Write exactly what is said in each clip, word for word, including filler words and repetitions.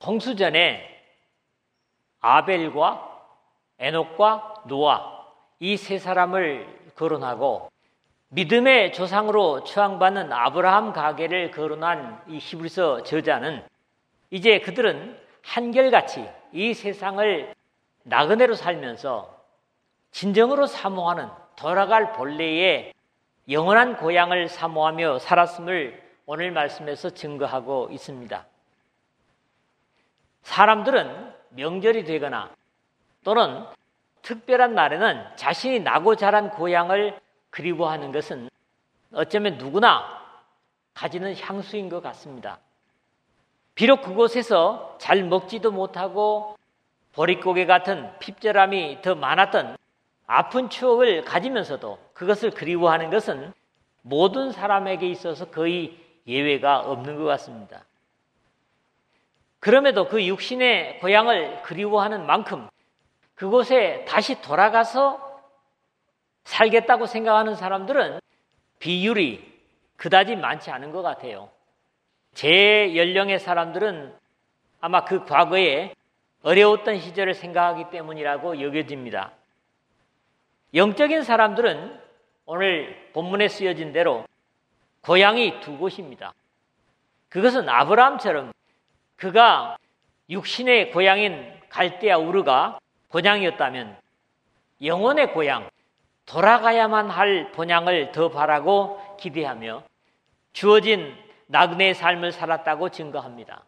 홍수전에 아벨과 에녹과 노아 이 세 사람을 거론하고 믿음의 조상으로 추앙받는 아브라함 가계를 거론한 이 히브리서 저자는 이제 그들은 한결같이 이 세상을 나그네로 살면서 진정으로 사모하는 돌아갈 본래의 영원한 고향을 사모하며 살았음을 오늘 말씀에서 증거하고 있습니다. 사람들은 명절이 되거나 또는 특별한 날에는 자신이 나고 자란 고향을 그리워하는 것은 어쩌면 누구나 가지는 향수인 것 같습니다. 비록 그곳에서 잘 먹지도 못하고 보릿고개 같은 핍절함이 더 많았던 아픈 추억을 가지면서도 그것을 그리워하는 것은 모든 사람에게 있어서 거의 예외가 없는 것 같습니다. 그럼에도 그 육신의 고향을 그리워하는 만큼 그곳에 다시 돌아가서 살겠다고 생각하는 사람들은 비율이 그다지 많지 않은 것 같아요. 제 연령의 사람들은 아마 그 과거에 어려웠던 시절을 생각하기 때문이라고 여겨집니다. 영적인 사람들은 오늘 본문에 쓰여진 대로 고향이 두 곳입니다. 그것은 아브라함처럼 그가 육신의 고향인 갈대아 우르가 본향이었다면 영혼의 고향, 돌아가야만 할 본향을 더 바라고 기대하며 주어진 나그네의 삶을 살았다고 증거합니다.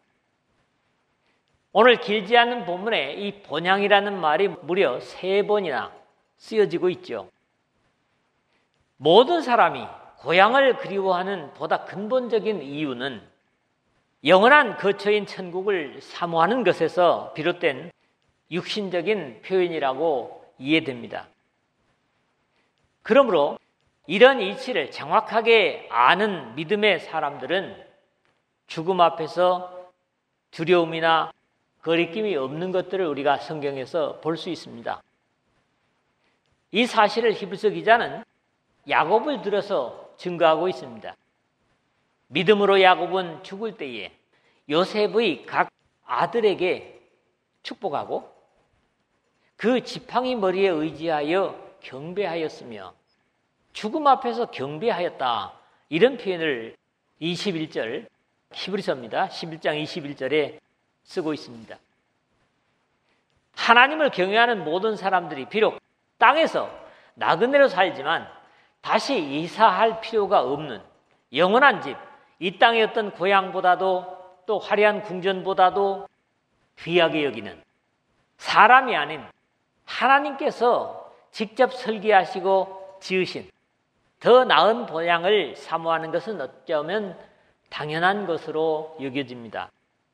오늘 길지 않은 본문에 이 본향이라는 말이 무려 세 번이나 쓰여지고 있죠. 모든 사람이 고향을 그리워하는 보다 근본적인 이유는 영원한 거처인 천국을 사모하는 것에서 비롯된 육신적인 표현이라고 이해됩니다. 그러므로 이런 이치를 정확하게 아는 믿음의 사람들은 죽음 앞에서 두려움이나 거리낌이 없는 것들을 우리가 성경에서 볼 수 있습니다. 이 사실을 히브리서 기자는 야곱을 들어서 증거하고 있습니다. 믿음으로 야곱은 죽을 때에 요셉의 각 아들에게 축복하고 그 지팡이 머리에 의지하여 경배하였으며 죽음 앞에서 경배하였다. 이런 표현을 이십일 절 히브리서입니다. 십일 장 이십일 절에 쓰고 있습니다. 하나님을 경외하는 모든 사람들이 비록 땅에서 나그네로 살지만 다시 이사할 필요가 없는 영원한 집, 이 땅의 어떤 고향보다도 또 화려한 궁전보다도 귀하게 여기는 사람이 아닌 하나님께서 직접 설계하시고 지으신 더 나은 본향을 사모하는 것은 어쩌면 당연한 것으로 여겨집니다.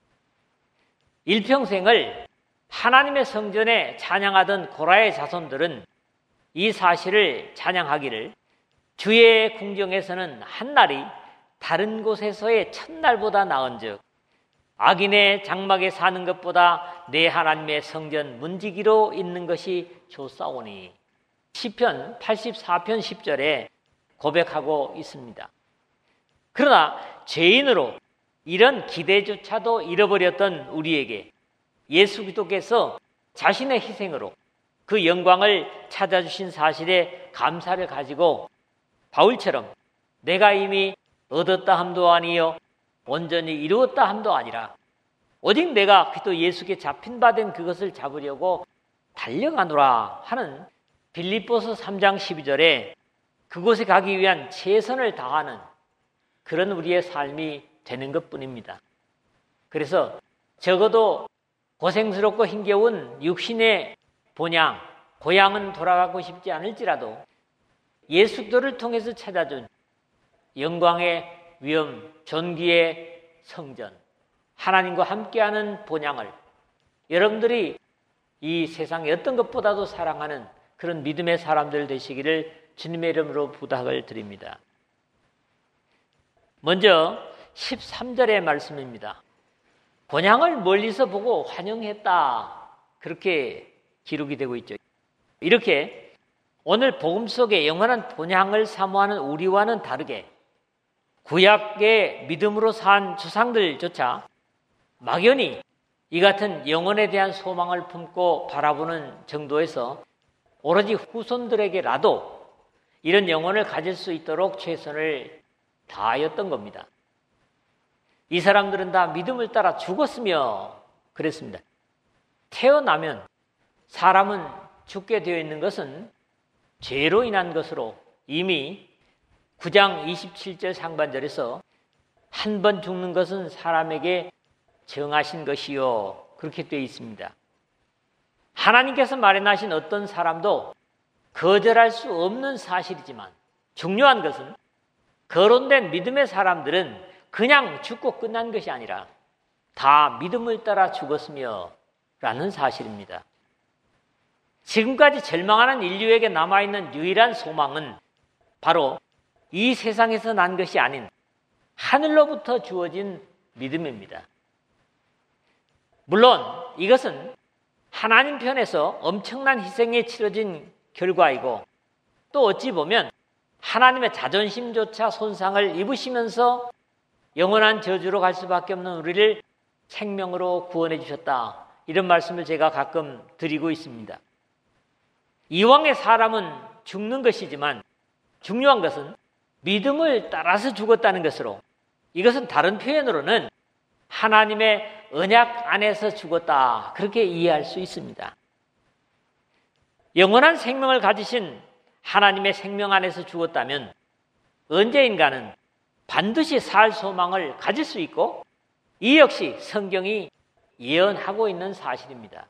일평생을 하나님의 성전에 찬양하던 고라의 자손들은 이 사실을 찬양하기를 주의 궁정에서는 한날이 다른 곳에서의 첫날보다 나은즉 악인의 장막에 사는 것보다 내 하나님의 성전 문지기로 있는 것이 좋사오니 시편 팔십사 편 십 절에 고백하고 있습니다. 그러나 죄인으로 이런 기대조차도 잃어버렸던 우리에게 예수 그리스도께서 자신의 희생으로 그 영광을 찾아주신 사실에 감사를 가지고 바울처럼 내가 이미 얻었다 함도 아니요 온전히 이루었다 함도 아니라 오직 내가 그리스도 예수께 잡힌 바 된 그것을 잡으려고 달려가노라 하는 빌립보서 삼 장 십이 절에 그곳에 가기 위한 최선을 다하는 그런 우리의 삶이 되는 것뿐입니다. 그래서 적어도 고생스럽고 힘겨운 육신의 본향, 고향은 돌아가고 싶지 않을지라도 예수 그리스도를 통해서 찾아준 영광의 위엄, 존귀의 성전, 하나님과 함께하는 본향을 여러분들이 이 세상의 어떤 것보다도 사랑하는 그런 믿음의 사람들 되시기를 주님의 이름으로 부탁을 드립니다. 먼저 십삼 절의 말씀입니다. 본향을 멀리서 보고 환영했다. 그렇게 기록이 되고 있죠. 이렇게 오늘 복음 속에 영원한 본향을 사모하는 우리와는 다르게 구약의 믿음으로 산 조상들조차 막연히 이 같은 영혼에 대한 소망을 품고 바라보는 정도에서 오로지 후손들에게라도 이런 영혼을 가질 수 있도록 최선을 다하였던 겁니다. 이 사람들은 다 믿음을 따라 죽었으며 그랬습니다. 태어나면 사람은 죽게 되어 있는 것은 죄로 인한 것으로 이미 구 장 이십칠 절 상반절에서 한 번 죽는 것은 사람에게 정하신 것이요 그렇게 되어 있습니다. 하나님께서 마련하신 어떤 사람도 거절할 수 없는 사실이지만 중요한 것은 거론된 믿음의 사람들은 그냥 죽고 끝난 것이 아니라 다 믿음을 따라 죽었으며 라는 사실입니다. 지금까지 절망하는 인류에게 남아있는 유일한 소망은 바로 이 세상에서 난 것이 아닌 하늘로부터 주어진 믿음입니다. 물론 이것은 하나님 편에서 엄청난 희생이 치러진 결과이고 또 어찌 보면 하나님의 자존심조차 손상을 입으시면서 영원한 저주로 갈 수밖에 없는 우리를 생명으로 구원해 주셨다. 이런 말씀을 제가 가끔 드리고 있습니다. 이왕의 사람은 죽는 것이지만 중요한 것은 믿음을 따라서 죽었다는 것으로 이것은 다른 표현으로는 하나님의 언약 안에서 죽었다. 그렇게 이해할 수 있습니다. 영원한 생명을 가지신 하나님의 생명 안에서 죽었다면 언제인가는 반드시 살 소망을 가질 수 있고 이 역시 성경이 예언하고 있는 사실입니다.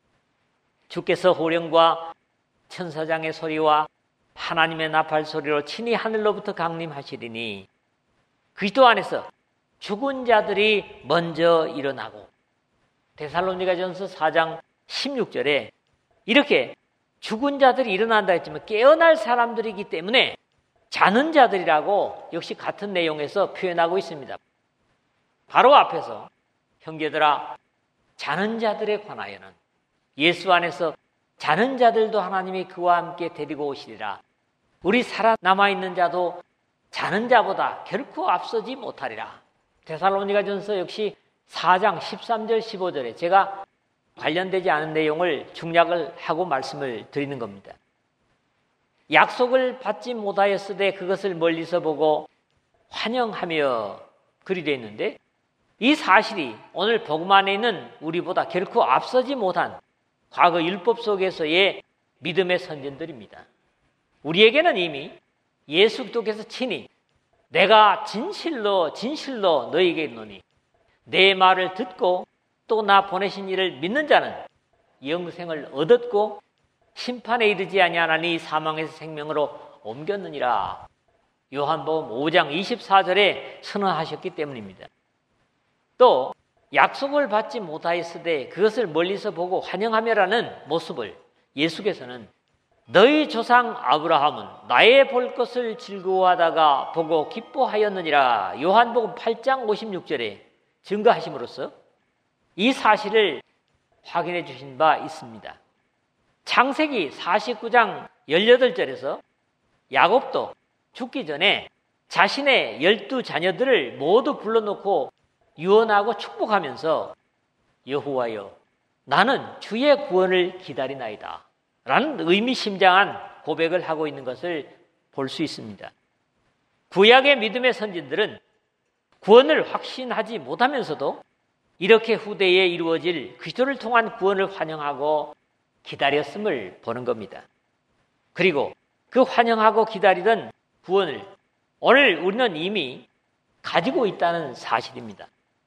주께서 호령과 천사장의 소리와 하나님의 나팔 소리로 친히 하늘로부터 강림하시리니 그리스도 안에서 죽은 자들이 먼저 일어나고 데살로니가전서 사 장 십육 절에 이렇게 죽은 자들이 일어난다 했지만 깨어날 사람들이기 때문에 자는 자들이라고 역시 같은 내용에서 표현하고 있습니다. 바로 앞에서 형제들아 자는 자들에 관하여는 예수 안에서 자는 자들도 하나님이 그와 함께 데리고 오시리라. 우리 살아남아있는 자도 자는 자보다 결코 앞서지 못하리라. 데살로니가전서 역시 사 장 십삼 절 십오 절에 제가 관련되지 않은 내용을 중략을 하고 말씀을 드리는 겁니다. 약속을 받지 못하였으되 그것을 멀리서 보고 환영하며 그리 되어 있는데 이 사실이 오늘 복음 안에 있는 우리보다 결코 앞서지 못한 과거 율법 속에서의 믿음의 선진들입니다. 우리에게는 이미 예수 그리스도께서 친히 내가 진실로 진실로 너희에게 있노니 내 말을 듣고 또 나 보내신 이를 믿는 자는 영생을 얻었고 심판에 이르지 아니하나니 사망에서 생명으로 옮겼느니라. 요한복음 오 장 이십사 절에 선언하셨기 때문입니다. 또 약속을 받지 못하였으되 그것을 멀리서 보고 환영하며라는 모습을 예수께서는 너희 조상 아브라함은 나의 볼 것을 즐거워하다가 보고 기뻐하였느니라. 요한복음 팔 장 오십육 절에 증거하심으로써 이 사실을 확인해 주신 바 있습니다. 창세기 사십구 장 십팔 절에서 야곱도 죽기 전에 자신의 열두 자녀들을 모두 불러놓고 유언하고 축복하면서 여호와여 나는 주의 구원을 기다리나이다 라는 의미심장한 고백을 하고 있는 것을 볼 수 있습니다. 구약의 믿음의 선진들은 구원을 확신하지 못하면서도 이렇게 후대에 이루어질 그리스도를 통한 구원을 환영하고 기다렸음을 보는 겁니다. 그리고 그 환영하고 기다리던 구원을 오늘 우리는 이미 가지고 있다는 사실입니다.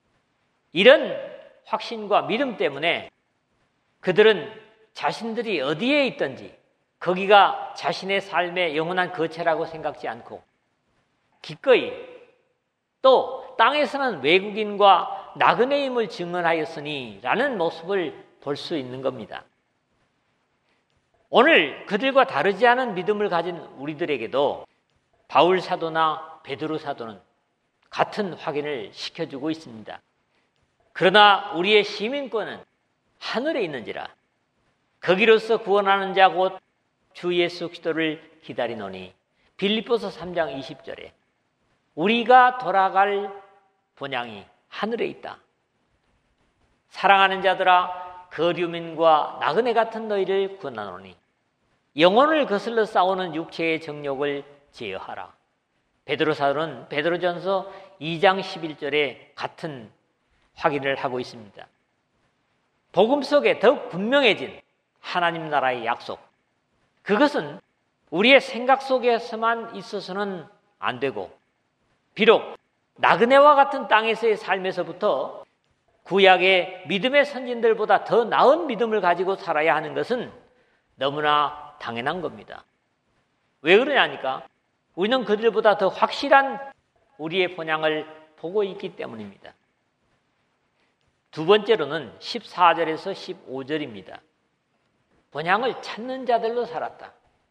이런 확신과 믿음 때문에 그들은 자신들이 어디에 있든지 거기가 자신의 삶의 영원한 거처라고 생각지 않고 기꺼이 또 땅에서는 외국인과 나그네임을 증언하였으니 라는 모습을 볼 수 있는 겁니다. 오늘 그들과 다르지 않은 믿음을 가진 우리들에게도 바울 사도나 베드로 사도는 같은 확인을 시켜주고 있습니다. 그러나 우리의 시민권은 하늘에 있는지라 거기로서 구원하는 자 곧 주 예수 그리스도를 기다리노니 빌립보서 삼 장 이십 절에 우리가 돌아갈 본향이 하늘에 있다. 사랑하는 자들아 거류민과 나그네 같은 너희를 권하노니 영혼을 거슬러 싸우는 육체의 정욕을 제어하라. 베드로 사도는 베드로전서 이 장 십일 절에 같은 확인을 하고 있습니다. 복음 속에 더욱 분명해진 하나님 나라의 약속, 그것은 우리의 생각 속에서만 있어서는 안 되고, 비록 나그네와 같은 땅에서의 삶에서부터 구약의 믿음의 선진들보다 더 나은 믿음을 가지고 살아야 하는 것은 너무나 당연한 겁니다. 왜 그러냐니까 우리는 그들보다 더 확실한 우리의 본향을 보고 있기 때문입니다. 두 번째로는 십사 절에서 십오 절입니다. 본향을 찾는 자들로 살았다.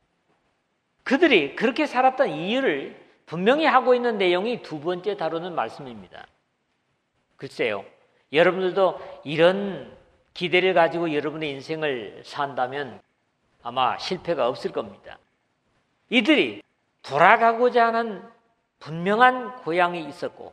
그들이 그렇게 살았던 이유를 분명히 하고 있는 내용이 두 번째 다루는 말씀입니다. 글쎄요, 여러분들도 이런 기대를 가지고 여러분의 인생을 산다면 아마 실패가 없을 겁니다. 이들이 돌아가고자 하는 분명한 고향이 있었고,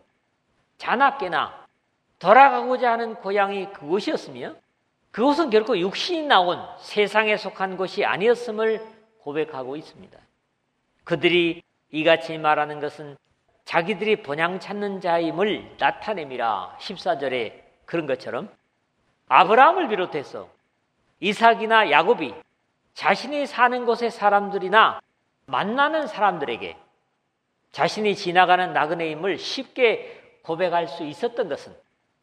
자나깨나 돌아가고자 하는 고향이 그곳이었으며, 그곳은 결코 육신이 나온 세상에 속한 곳이 아니었음을 고백하고 있습니다. 그들이 이같이 말하는 것은 자기들이 본향 찾는 자임을 나타냄이라. 십사 절에 그런 것처럼 아브라함을 비롯해서 이삭이나 야곱이 자신이 사는 곳의 사람들이나 만나는 사람들에게 자신이 지나가는 나그네임을 쉽게 고백할 수 있었던 것은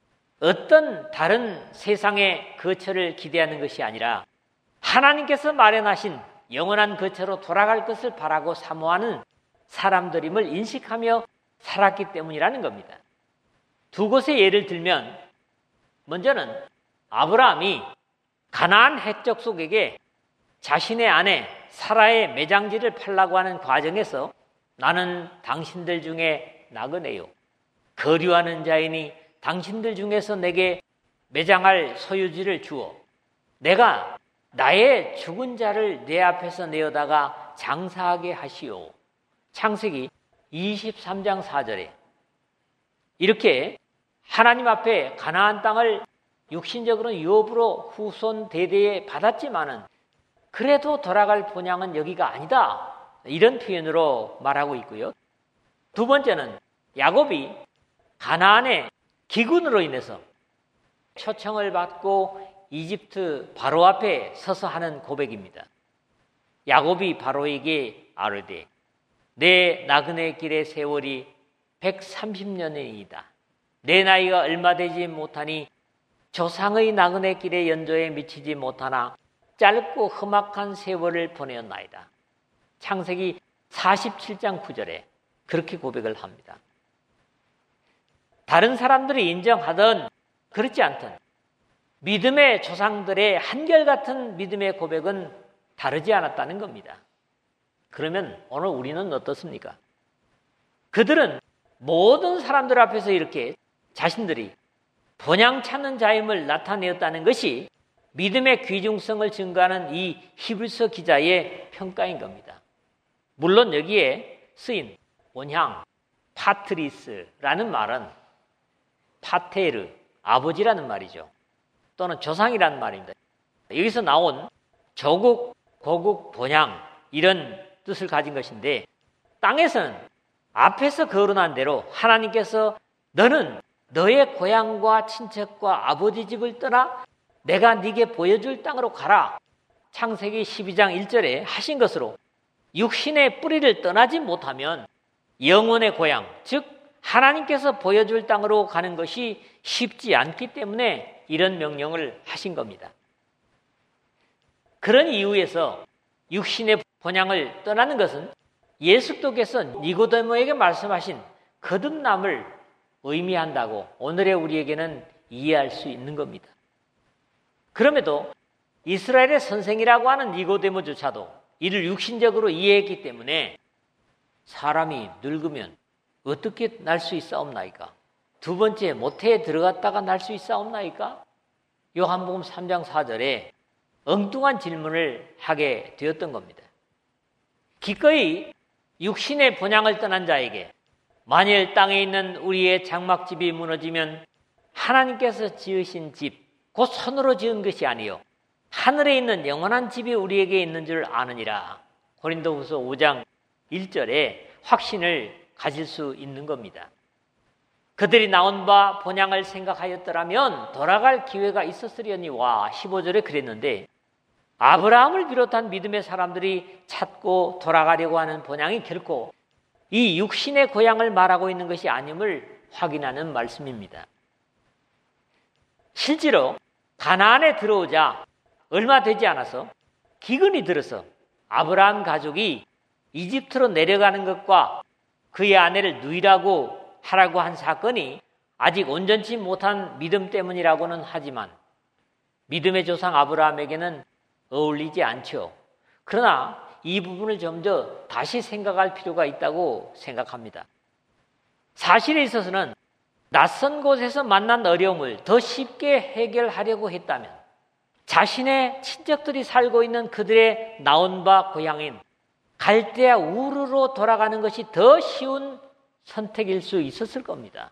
어떤 다른 세상의 거처를 기대하는 것이 아니라 하나님께서 마련하신 영원한 거처로 돌아갈 것을 바라고 사모하는 사람들임을 인식하며 살았기 때문이라는 겁니다. 두 곳의 예를 들면, 먼저는 아브라함이 가나안 헷족속에게 자신의 아내 사라의 매장지를 팔라고 하는 과정에서 나는 당신들 중에 나그네요, 거류하는 자이니 당신들 중에서 내게 매장할 소유지를 주어 내가 나의 죽은 자를 내 앞에서 내어다가 장사하게 하시오. 창세기 이십삼 장 사 절에 이렇게 하나님 앞에 가나안 땅을 육신적으로는 유업으로 후손 대대에 받았지만은 그래도 돌아갈 본향은 여기가 아니다, 이런 표현으로 말하고 있고요. 두 번째는 야곱이 가나안의 기근으로 인해서 초청을 받고 이집트 바로 앞에 서서 하는 고백입니다. 야곱이 바로에게 아뢰되 내 나그네 길의 세월이 백삼십 년이다. 내 나이가 얼마 되지 못하니 조상의 나그네 길의 연조에 미치지 못하나 짧고 험악한 세월을 보내었나이다. 창세기 사십칠 장 구 절에 그렇게 고백을 합니다. 다른 사람들이 인정하던 그렇지 않던 믿음의 조상들의 한결같은 믿음의 고백은 다르지 않았다는 겁니다. 그러면 오늘 우리는 어떻습니까? 그들은 모든 사람들 앞에서 이렇게 자신들이 본향 찾는 자임을 나타내었다는 것이 믿음의 귀중성을 증거하는 이 히브리서 기자의 평가인 겁니다. 물론 여기에 쓰인 본향, 파트리스라는 말은 파테르, 아버지라는 말이죠. 또는 조상이라는 말입니다. 여기서 나온 조국, 고국, 본향 이런 뜻을 가진 것인데, 땅에서는 앞에서 거론한 대로 하나님께서 너는 너의 고향과 친척과 아버지 집을 떠나 내가 네게 보여줄 땅으로 가라, 창세기 십이 장 일 절에 하신 것으로 육신의 뿌리를 떠나지 못하면 영혼의 고향, 즉 하나님께서 보여줄 땅으로 가는 것이 쉽지 않기 때문에 이런 명령을 하신 겁니다. 그런 이유에서 육신의 본향을 떠나는 것은 예수께서 니고데모에게 말씀하신 거듭남을 의미한다고 오늘의 우리에게는 이해할 수 있는 겁니다. 그럼에도 이스라엘의 선생이라고 하는 니고데모조차도 이를 육신적으로 이해했기 때문에 사람이 늙으면 어떻게 날 수 있사옵나이까? 두 번째 모태에 들어갔다가 날 수 있사옵나이까? 요한복음 삼 장 사 절에 엉뚱한 질문을 하게 되었던 겁니다. 기꺼이 육신의 본향을 떠난 자에게 만일 땅에 있는 우리의 장막집이 무너지면 하나님께서 지으신 집, 곧 손으로 지은 것이 아니요 하늘에 있는 영원한 집이 우리에게 있는 줄 아느니라. 고린도후서 오 장 일 절에 확신을 가질 수 있는 겁니다. 그들이 나온 바 본향을 생각하였더라면 돌아갈 기회가 있었으려니와 십오 절에 그랬는데 아브라함을 비롯한 믿음의 사람들이 찾고 돌아가려고 하는 본향이 결코 이 육신의 고향을 말하고 있는 것이 아님을 확인하는 말씀입니다. 실제로 가나안에 들어오자 얼마 되지 않아서 기근이 들어서 아브라함 가족이 이집트로 내려가는 것과 그의 아내를 누이라고 하라고 한 사건이 아직 온전치 못한 믿음 때문이라고는 하지만 믿음의 조상 아브라함에게는 어울리지 않죠. 그러나 이 부분을 좀 더 다시 생각할 필요가 있다고 생각합니다. 사실에 있어서는 낯선 곳에서 만난 어려움을 더 쉽게 해결하려고 했다면 자신의 친척들이 살고 있는 그들의 나온 바 고향인 갈대아 우르로 돌아가는 것이 더 쉬운 선택일 수 있었을 겁니다.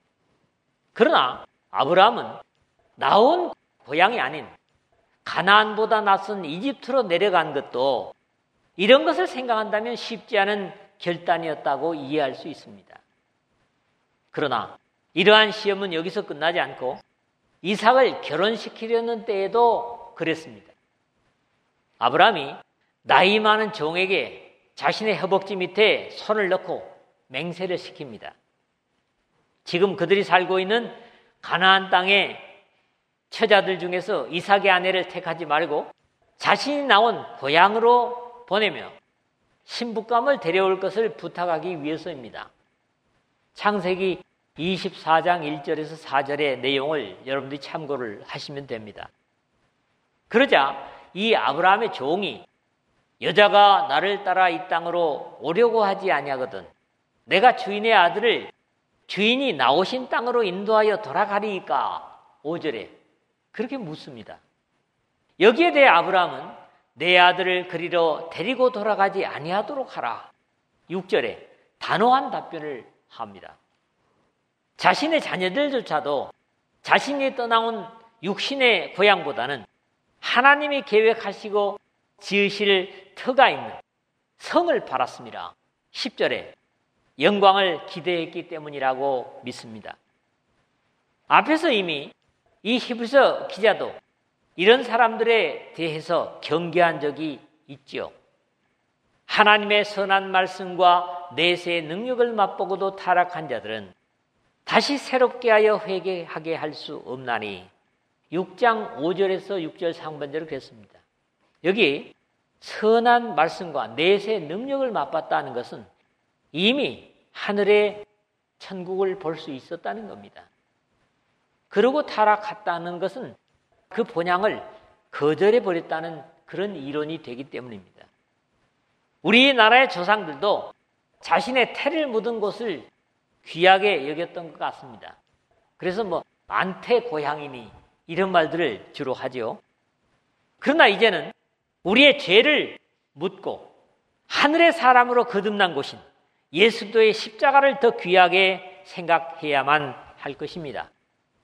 그러나 아브라함은 나온 고향이 아닌 가나안보다 낯선 이집트로 내려간 것도 이런 것을 생각한다면 쉽지 않은 결단이었다고 이해할 수 있습니다. 그러나 이러한 시험은 여기서 끝나지 않고 이삭을 결혼시키려는 때에도 그랬습니다. 아브라함이 나이 많은 종에게 자신의 허벅지 밑에 손을 넣고 맹세를 시킵니다. 지금 그들이 살고 있는 가나안 땅의 처자들 중에서 이삭의 아내를 택하지 말고 자신이 나온 고향으로 보내며 신부감을 데려올 것을 부탁하기 위해서입니다. 창세기 이십사 장 일 절에서 사 절의 내용을 여러분들이 참고를 하시면 됩니다. 그러자 이 아브라함의 종이 여자가 나를 따라 이 땅으로 오려고 하지 아니하거든 내가 주인의 아들을 주인이 나오신 땅으로 인도하여 돌아가리이까? 오 절에 그렇게 묻습니다. 여기에 대해 아브라함은 내 아들을 그리로 데리고 돌아가지 아니하도록 하라. 육 절에 단호한 답변을 합니다. 자신의 자녀들조차도 자신이 떠나온 육신의 고향보다는 하나님이 계획하시고 지으실 터가 있는 성을 바랐습니다. 십 절에 영광을 기대했기 때문이라고 믿습니다. 앞에서 이미 이 히브리서 기자도 이런 사람들에 대해서 경계한 적이 있죠. 하나님의 선한 말씀과 내세의 능력을 맛보고도 타락한 자들은 다시 새롭게 하여 회개하게 할 수 없나니 육 장 오 절에서 육 절 상반절을 그랬습니다. 여기 선한 말씀과 내세의 능력을 맛봤다는 것은 이미 하늘의 천국을 볼 수 있었다는 겁니다. 그러고 타락했다는 것은 그 본향을 거절해 버렸다는 그런 이론이 되기 때문입니다. 우리나라의 조상들도 자신의 태를 묻은 곳을 귀하게 여겼던 것 같습니다. 그래서 뭐 안태 고향이니 이런 말들을 주로 하죠. 그러나 이제는 우리의 죄를 묻고 하늘의 사람으로 거듭난 곳인 예수도의 십자가를 더 귀하게 생각해야만 할 것입니다.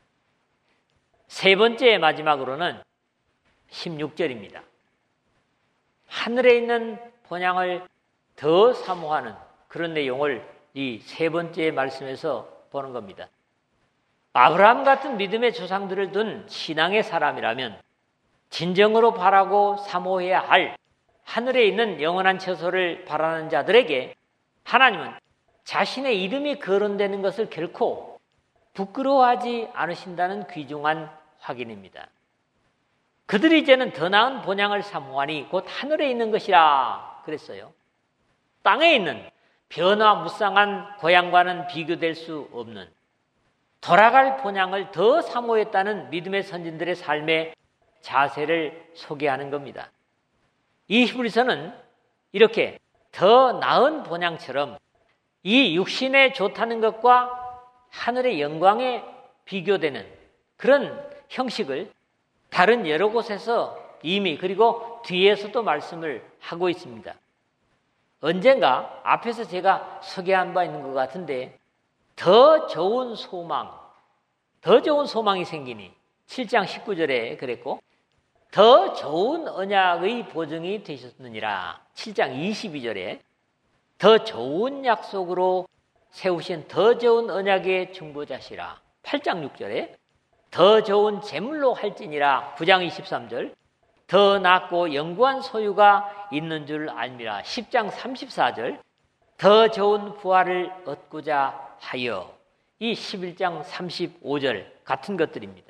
세 번째 마지막으로는 십육 절입니다. 하늘에 있는 본향을 더 사모하는 그런 내용을 이 세 번째 말씀에서 보는 겁니다. 아브라함 같은 믿음의 조상들을 둔 신앙의 사람이라면 진정으로 바라고 사모해야 할 하늘에 있는 영원한 처소를 바라는 자들에게 하나님은 자신의 이름이 거론되는 것을 결코 부끄러워하지 않으신다는 귀중한 확인입니다. 그들이 이제는 더 나은 본향을 사모하니 곧 하늘에 있는 것이라 그랬어요. 땅에 있는 변화무쌍한 고향과는 비교될 수 없는 돌아갈 본향을 더 사모했다는 믿음의 선진들의 삶의 자세를 소개하는 겁니다. 이 히브리서는 이렇게 더 나은 본향처럼 이 육신에 좋다는 것과 하늘의 영광에 비교되는 그런 형식을 다른 여러 곳에서 이미 그리고 뒤에서도 말씀을 하고 있습니다. 언젠가 앞에서 제가 소개한 바 있는 것 같은데 더 좋은 소망, 더 좋은 소망이 생기니 칠 장 십구 절에 그랬고 더 좋은 언약의 보증이 되셨느니라. 칠 장 이십이 절에 더 좋은 약속으로 세우신 더 좋은 언약의 중보자시라. 팔 장 육 절에 더 좋은 제물로 할지니라. 구 장 이십삼 절 더 낫고 영구한 소유가 있는 줄 알미라. 십 장 삼십사 절 더 좋은 부활을 얻고자 하여. 이 십일 장 삼십오 절 같은 것들입니다.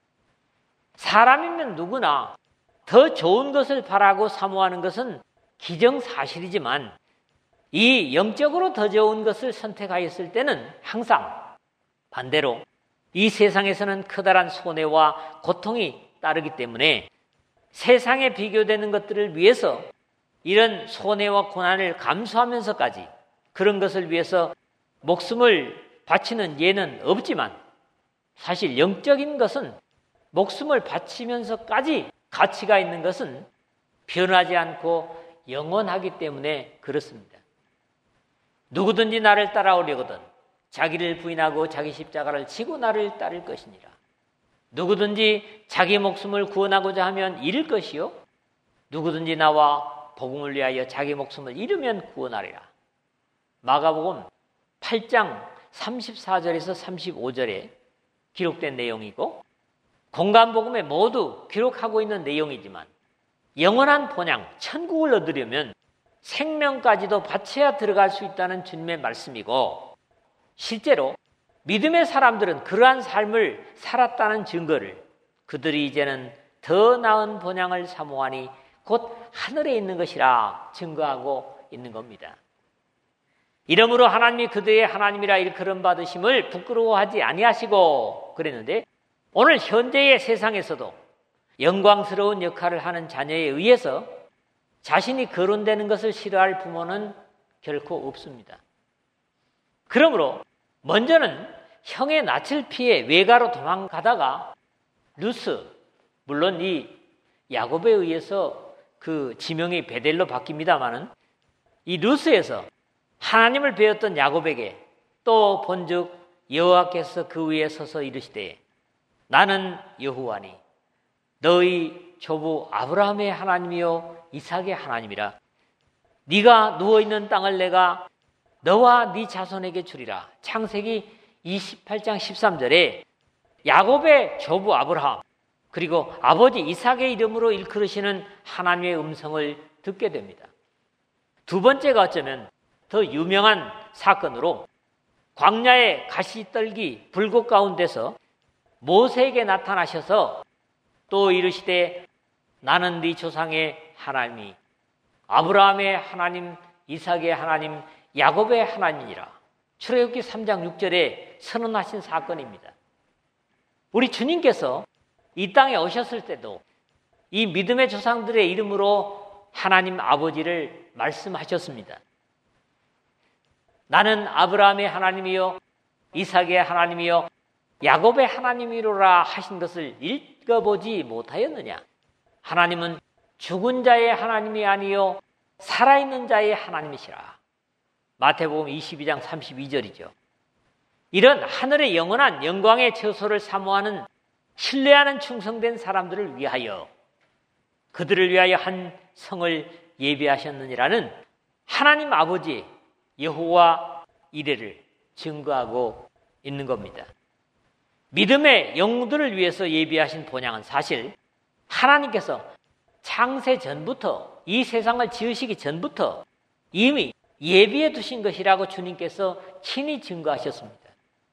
사람이면 누구나 더 좋은 것을 바라고 사모하는 것은 기정사실이지만 이 영적으로 더 좋은 것을 선택하였을 때는 항상 반대로 이 세상에서는 커다란 손해와 고통이 따르기 때문에 세상에 비교되는 것들을 위해서 이런 손해와 고난을 감수하면서까지 그런 것을 위해서 목숨을 바치는 예는 없지만 사실 영적인 것은 목숨을 바치면서까지 가치가 있는 것은 변하지 않고 영원하기 때문에 그렇습니다. 누구든지 나를 따라오려거든 자기를 부인하고 자기 십자가를 지고 나를 따를 것이니라. 누구든지 자기 목숨을 구원하고자 하면 잃을 것이요 누구든지 나와 복음을 위하여 자기 목숨을 잃으면 구원하리라. 마가복음 팔 장 삼십사 절에서 삼십오 절에 기록된 내용이고 공간복음에 모두 기록하고 있는 내용이지만 영원한 본향, 천국을 얻으려면 생명까지도 바쳐야 들어갈 수 있다는 주님의 말씀이고 실제로 믿음의 사람들은 그러한 삶을 살았다는 증거를 그들이 이제는 더 나은 본향을 사모하니 곧 하늘에 있는 것이라 증거하고 있는 겁니다. 이러므로 하나님이 그들의 하나님이라 일컬음 받으심을 부끄러워하지 아니하시고 그랬는데 오늘 현재의 세상에서도 영광스러운 역할을 하는 자녀에 의해서 자신이 거론되는 것을 싫어할 부모는 결코 없습니다. 그러므로 먼저는 형의 낯을 피해 외가로 도망가다가 루스, 물론 이 야곱에 의해서 그 지명이 베델로 바뀝니다마는 이 루스에서 하나님을 배웠던 야곱에게 또 본즉 여호와께서 그 위에 서서 이르시되 나는 여호와니 너희 조부 아브라함의 하나님이요 이삭의 하나님이라. 네가 누워있는 땅을 내가 너와 네 자손에게 주리라. 창세기 이십팔 장 십삼 절에 야곱의 조부 아브라함 그리고 아버지 이삭의 이름으로 일컬으시는 하나님의 음성을 듣게 됩니다. 두 번째가 어쩌면 더 유명한 사건으로 광야의 가시떨기 불꽃 가운데서 모세에게 나타나셔서 또 이르시되 나는 네 조상의 하나님이 아브라함의 하나님, 이삭의 하나님, 야곱의 하나님이라. 출애굽기 삼 장 육 절에 선언하신 사건입니다. 우리 주님께서 이 땅에 오셨을 때도 이 믿음의 조상들의 이름으로 하나님 아버지를 말씀하셨습니다. 나는 아브라함의 하나님이요 이삭의 하나님이요 야곱의 하나님이로라 하신 것을 읽어보지 못하였느냐? 하나님은 죽은 자의 하나님이 아니요 살아있는 자의 하나님이시라. 마태복음 이십이 장 삼십이 절이죠. 이런 하늘의 영원한 영광의 처소를 사모하는 신뢰하는 충성된 사람들을 위하여 그들을 위하여 한 성을 예비하셨느니라는 하나님 아버지 여호와 이레를 증거하고 있는 겁니다. 믿음의 영웅들을 위해서 예비하신 본향은 사실 하나님께서 창세 전부터 이 세상을 지으시기 전부터 이미 예비해 두신 것이라고 주님께서 친히 증거하셨습니다.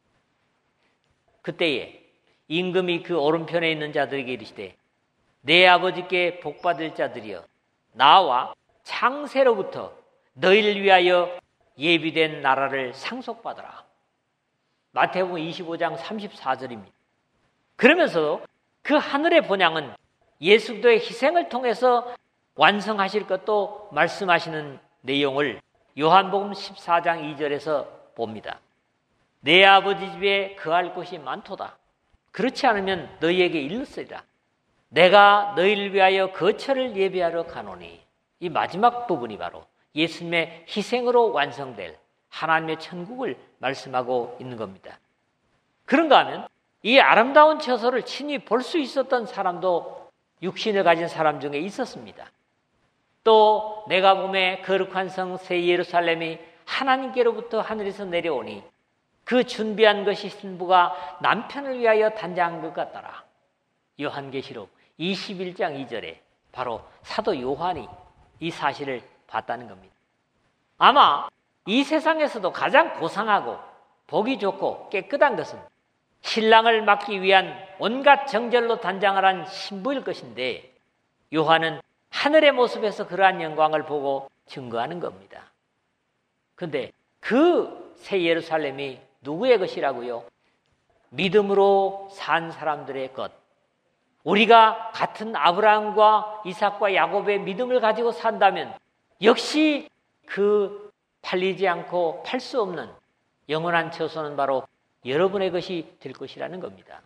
그때에 임금이 그 오른편에 있는 자들에게 이르시되 내 아버지께 복받을 자들이여 나와 창세로부터 너희를 위하여 예비된 나라를 상속받아라. 마태복음 이십오 장 삼십사 절입니다. 그러면서도 그 하늘의 본향은 예수 그리스도의 희생을 통해서 완성하실 것도 말씀하시는 내용을 요한복음 십사 장 이 절에서 봅니다. 내 아버지 집에 거할 곳이 많도다. 그렇지 않으면 너희에게 일렀으리라. 내가 너희를 위하여 거처를 예비하러 가노니. 이 마지막 부분이 바로 예수님의 희생으로 완성될 하나님의 천국을 말씀하고 있는 겁니다. 그런가 하면 이 아름다운 처소를 친히 볼 수 있었던 사람도 육신을 가진 사람 중에 있었습니다. 또 내가 보매 거룩한 성 새 예루살렘이 하나님께로부터 하늘에서 내려오니 그 준비한 것이 신부가 남편을 위하여 단장한 것 같더라. 요한계시록 이십일 장 이 절에 바로 사도 요한이 이 사실을 봤다는 겁니다. 아마 이 세상에서도 가장 고상하고 보기 좋고 깨끗한 것은 신랑을 맞기 위한 온갖 정절로 단장을 한 신부일 것인데 요한은 하늘의 모습에서 그러한 영광을 보고 증거하는 겁니다. 그런데 그 새 예루살렘이 누구의 것이라고요? 믿음으로 산 사람들의 것. 우리가 같은 아브라함과 이삭과 야곱의 믿음을 가지고 산다면 역시 그 팔리지 않고 팔 수 없는 영원한 처소는 바로 여러분의 것이 될 것이라는 겁니다.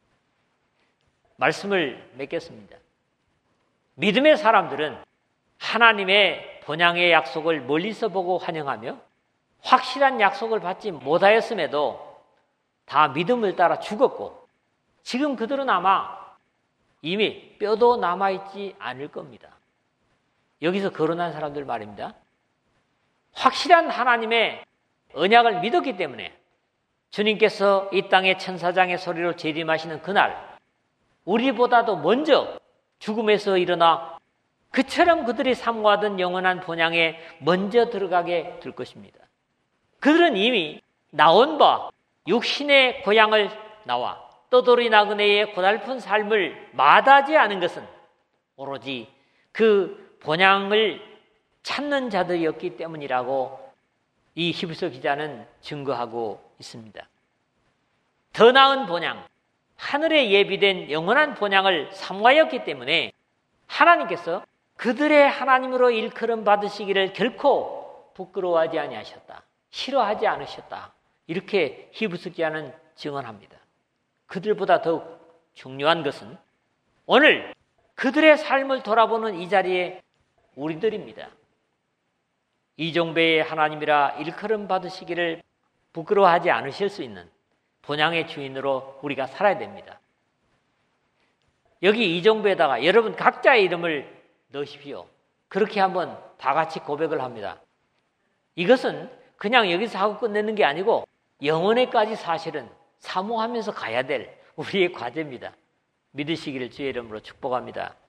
말씀을 맺겠습니다. 믿음의 사람들은 하나님의 본향의 약속을 멀리서 보고 환영하며 확실한 약속을 받지 못하였음에도 다 믿음을 따라 죽었고 지금 그들은 아마 이미 뼈도 남아있지 않을 겁니다. 여기서 거론한 사람들 말입니다. 확실한 하나님의 언약을 믿었기 때문에 주님께서 이 땅의 천사장의 소리로 재림하시는 그날 우리보다도 먼저 죽음에서 일어나 그처럼 그들이 사모하던 영원한 본향에 먼저 들어가게 될 것입니다. 그들은 이미 나온 바 육신의 고향을 나와 떠돌이 나그네의 고달픈 삶을 마다하지 않은 것은 오로지 그 본향을 찾는 자들이었기 때문이라고 이 히브리서 기자는 증거하고 있습니다. 더 나은 본향, 하늘에 예비된 영원한 본향을 사모하였기 때문에 하나님께서 그들의 하나님으로 일컬음 받으시기를 결코 부끄러워하지 아니하셨다. 싫어하지 않으셨다. 이렇게 히브리서 기자는 증언합니다. 그들보다 더욱 중요한 것은 오늘 그들의 삶을 돌아보는 이 자리에 우리들입니다. 이종배의 하나님이라 일컬음 받으시기를 부끄러워하지 않으실 수 있는 본향의 주인으로 우리가 살아야 됩니다. 여기 이종배에다가 여러분 각자의 이름을 넣으십시오. 그렇게 한번 다 같이 고백을 합니다. 이것은 그냥 여기서 하고 끝내는 게 아니고 영원에까지 사실은 사모하면서 가야 될 우리의 과제입니다. 믿으시기를 주의 이름으로 축복합니다.